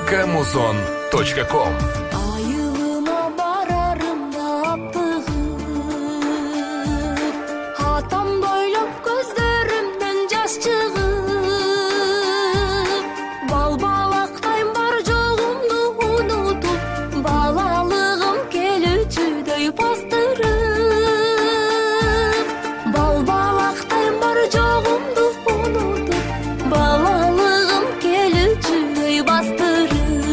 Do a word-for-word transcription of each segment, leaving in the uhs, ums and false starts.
камузон точка ком. Айылына барарымда аптығып, атамды ойлап көздерімден жаш шығып, бал-балақтайым бар жоғымды ұнытып, балалығым келучүдөй бастырып, бал-балақтайым бар жоғымды ұнытып, балалығым келучүдөй бастырып,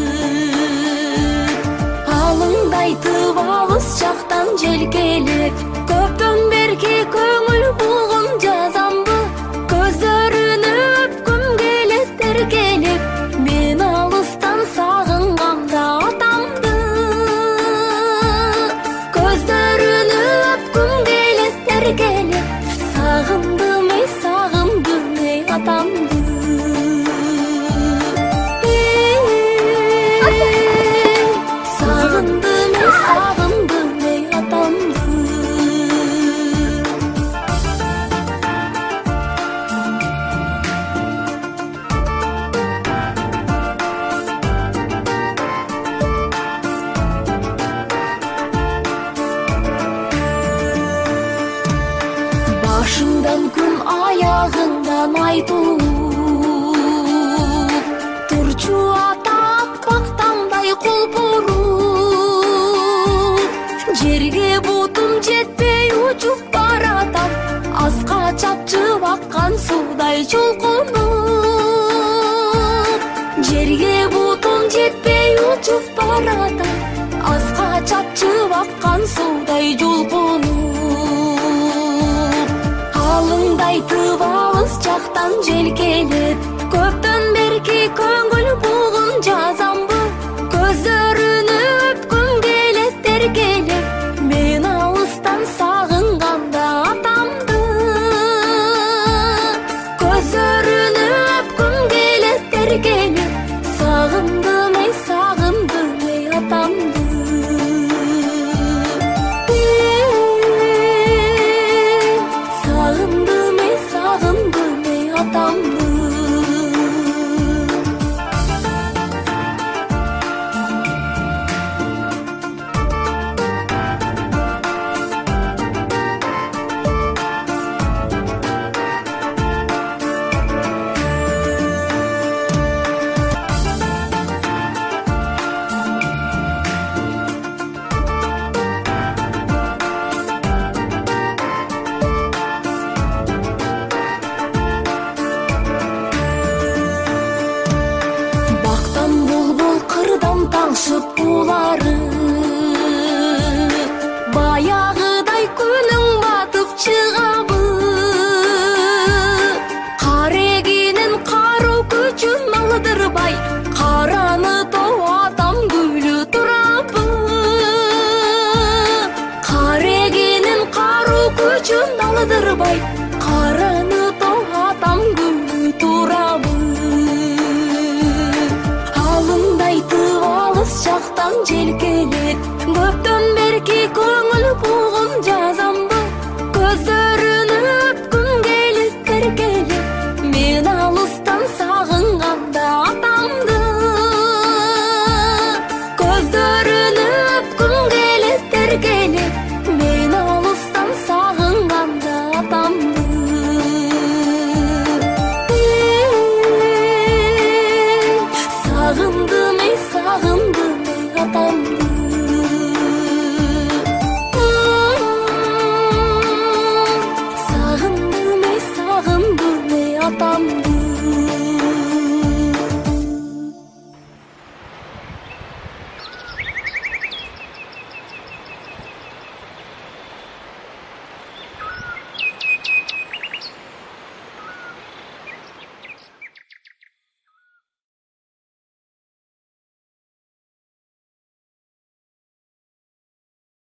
алыңдайтып алыс жақтан желкелеп, көптөн берки көңүл булгум жазамбы, көздөрүнө өпкүм келет эркелеп, мен алыстан сагынганда атамды, көздөрүнө өпкүм келет эркелеп, сагындым эй сагындым эй атамды. Сагындым эй сагындым эй атамды. Башыңдан күн аяғыңдан ай туып, турчу ата аппак тамдай кулпуруп, жерге бутум жетпей учуп баратам, аска чапчып аккан суудай чулкунуп, жерге бутум жетпей учуп баратам, аска чапчып аккан суудай жулкунуп, алыңдайтып алыс жактан желкелеп, көптөн берки көңүл булгум жазамбы, көздөрүнө өпкүм келет эркелеп, мен алыстан сагынганда атамды, көздөрүнө өпкүм келет эркелеп, сагындым эй сагындым эй атамды. Сагындым эй сагындым эй атамды. Бактан булбул кырдан таңшып булары, баягыдай күнүң батып чыгабы, карегинин кару күчүн алдырбай, караны тоо атам күлү турабы, карегинин кару күчүн алдырбай, караны тоо атам күлү турабы. Алыңдайтып алыс жактан желкелеп, көптөн берки көңүл булгум жазамбы, көздөрүнө өпкүм келет эркелеп, мен алыстан сагынганда атамды, көздөрүнө өпкүм келет эркелеп, мен алыстан сагынганда атамды. Сагындым эй сагындым эй атамды.